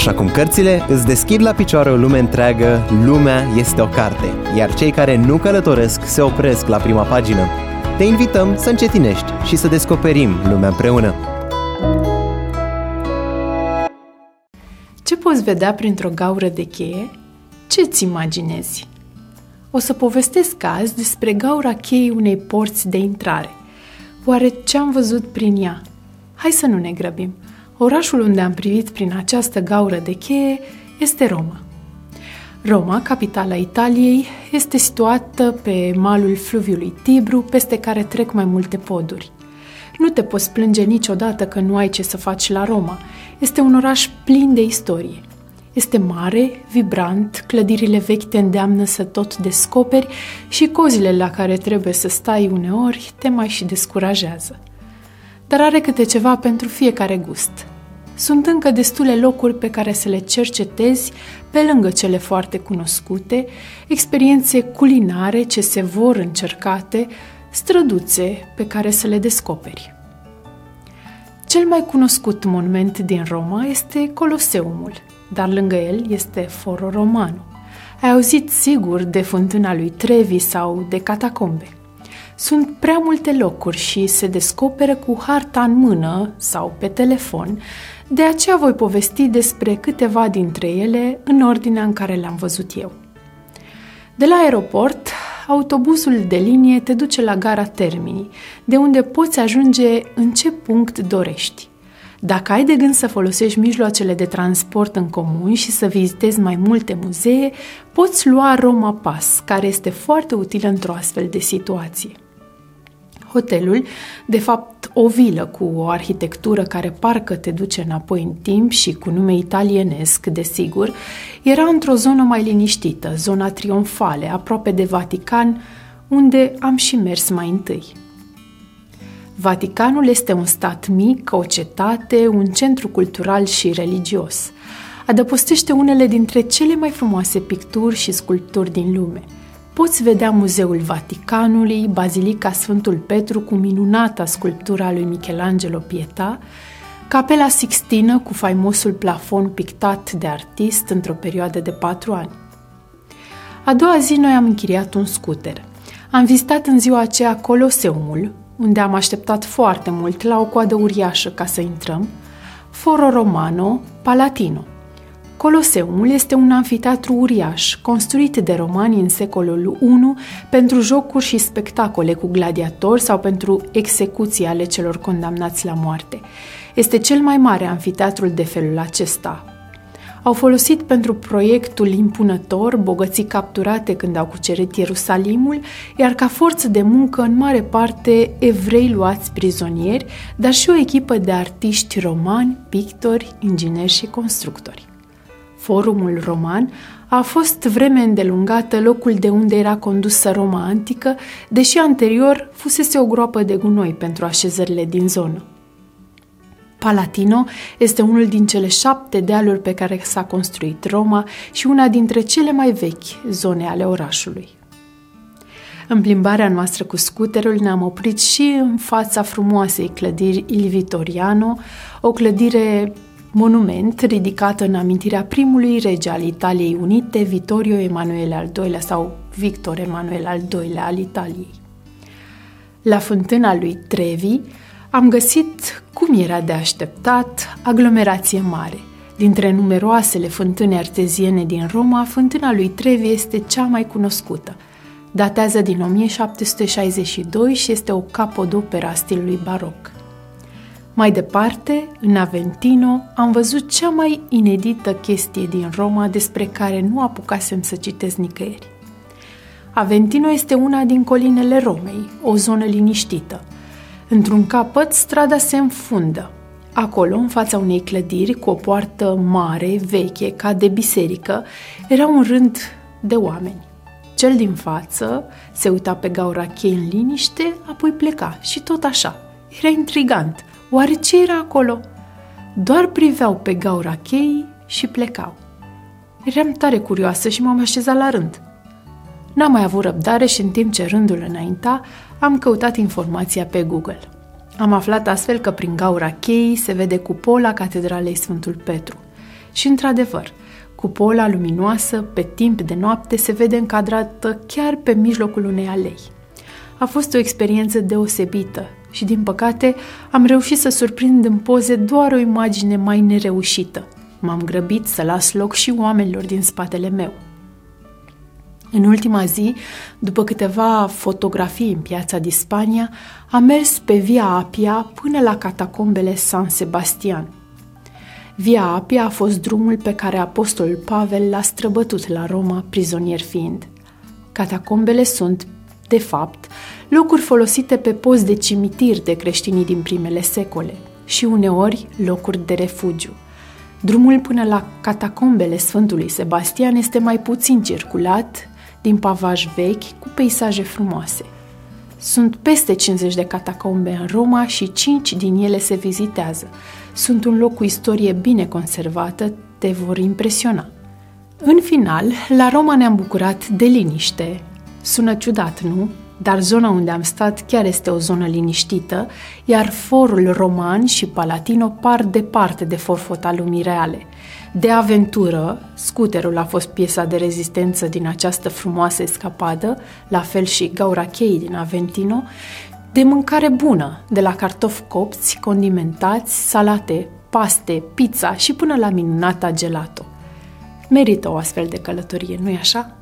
Așa cum cărțile îți deschid la picioare o lume întreagă, lumea este o carte, iar cei care nu călătoresc se opresc la prima pagină. Te invităm să încetinești și să descoperim lumea împreună. Ce poți vedea printr-o gaură de cheie? Ce-ți imaginezi? O să povestesc azi despre gaura cheii unei porți de intrare. Oare ce am văzut prin ea? Hai să nu ne grăbim. Orașul unde am privit prin această gaură de cheie este Roma. Roma, capitala Italiei, este situată pe malul fluviului Tibru, peste care trec mai multe poduri. Nu te poți plânge niciodată că nu ai ce să faci la Roma. Este un oraș plin de istorie. Este mare, vibrant, clădirile vechi te îndeamnă să tot descoperi și cozile la care trebuie să stai uneori te mai și descurajează. Dar are câte ceva pentru fiecare gust. Sunt încă destule locuri pe care să le cercetezi, pe lângă cele foarte cunoscute, experiențe culinare ce se vor încercate, străduțe pe care să le descoperi. Cel mai cunoscut monument din Roma este Coloseumul, dar lângă el este Foro Romano. Ai auzit sigur de Fântâna lui Trevi sau de catacombe. Sunt prea multe locuri și se descoperă cu harta în mână sau pe telefon, de aceea voi povesti despre câteva dintre ele în ordinea în care le-am văzut eu. De la aeroport, autobuzul de linie te duce la gara Termini, de unde poți ajunge în ce punct dorești. Dacă ai de gând să folosești mijloacele de transport în comun și să vizitezi mai multe muzee, poți lua Roma Pass, care este foarte utilă într-o astfel de situație. Hotelul, de fapt o vilă cu o arhitectură care parcă te duce înapoi în timp și cu nume italienesc, desigur, era într-o zonă mai liniștită, zona Trionfale, aproape de Vatican, unde am și mers mai întâi. Vaticanul este un stat mic, o cetate, un centru cultural și religios. Adăpostește unele dintre cele mai frumoase picturi și sculpturi din lume. Poți vedea Muzeul Vaticanului, Bazilica Sfântul Petru cu minunata sculptura lui Michelangelo Pietà, Capela Sixtină cu faimosul plafon pictat de artist într-o perioadă de 4 ani. A doua zi noi am închiriat un scuter. Am vizitat în ziua aceea Coloseumul, unde am așteptat foarte mult la o coadă uriașă ca să intrăm, Foro Romano, Palatino. Coloseumul este un amfiteatru uriaș, construit de romani în secolul I pentru jocuri și spectacole cu gladiatori sau pentru execuții ale celor condamnați la moarte. Este cel mai mare amfiteatru de felul acesta. Au folosit pentru proiectul impunător bogății capturate când au cucerit Ierusalimul, iar ca forță de muncă în mare parte evrei luați prizonieri, dar și o echipă de artiști romani, pictori, ingineri și constructori. Forumul roman a fost vreme îndelungată locul de unde era condusă Roma antică, deși anterior fusese o groapă de gunoi pentru așezările din zonă. Palatino este unul din cele 7 dealuri pe care s-a construit Roma și una dintre cele mai vechi zone ale orașului. În plimbarea noastră cu scuterul ne-am oprit și în fața frumoasei clădiri Il Vittoriano, o clădire monument ridicată în amintirea primului rege al Italiei Unite, Vittorio Emanuele al II-lea sau Victor Emanuel al II-lea al Italiei. La Fântâna lui Trevi am găsit, cum era de așteptat, aglomerație mare. Dintre numeroasele fântâni arteziene din Roma, Fântâna lui Trevi este cea mai cunoscută. Datează din 1762 și este o capodoperă a stilului baroc. Mai departe, în Aventino, am văzut cea mai inedită chestie din Roma despre care nu apucasem să citesc nicăieri. Aventino este una din colinele Romei, o zonă liniștită. Într-un capăt, strada se înfundă. Acolo, în fața unei clădiri cu o poartă mare, veche, ca de biserică, era un rând de oameni. Cel din față se uita pe gaura cheii în liniște, apoi pleca și tot așa. Era intrigant. Oare ce era acolo? Doar priveau pe gaura cheii și plecau. Eram tare curioasă și m-am așezat la rând. N-am mai avut răbdare și în timp ce rândul înainta, am căutat informația pe Google. Am aflat astfel că prin gaura cheii se vede cupola Catedralei Sfântul Petru. Și într-adevăr, cupola luminoasă, pe timp de noapte, se vede încadrată chiar pe mijlocul unei alei. A fost o experiență deosebită și, din păcate, am reușit să surprind în poze doar o imagine mai nereușită. M-am grăbit să las loc și oamenilor din spatele meu. În ultima zi, după câteva fotografii în piața din Spania, am mers pe Via Appia până la catacombele San Sebastian. Via Appia a fost drumul pe care apostolul Pavel l-a străbătut la Roma, prizonier fiind. Catacombele sunt, de fapt, locuri folosite pe post de cimitir de creștinii din primele secole și uneori locuri de refugiu. Drumul până la catacombele Sfântului Sebastian este mai puțin circulat, din pavaj vechi, cu peisaje frumoase. Sunt peste 50 de catacombe în Roma și 5 din ele se vizitează. Sunt un loc cu istorie bine conservată, te vor impresiona. În final, la Roma ne-am bucurat de liniște. Sună ciudat, nu? Dar zona unde am stat chiar este o zonă liniștită, iar forul roman și Palatino par departe de forfota lumii reale. De aventură, scuterul a fost piesa de rezistență din această frumoasă escapadă, la fel și gaura cheii din Aventino, de mâncare bună, de la cartofi copți, condimentați, salate, paste, pizza și până la minunata gelato. Merită o astfel de călătorie, nu-i așa?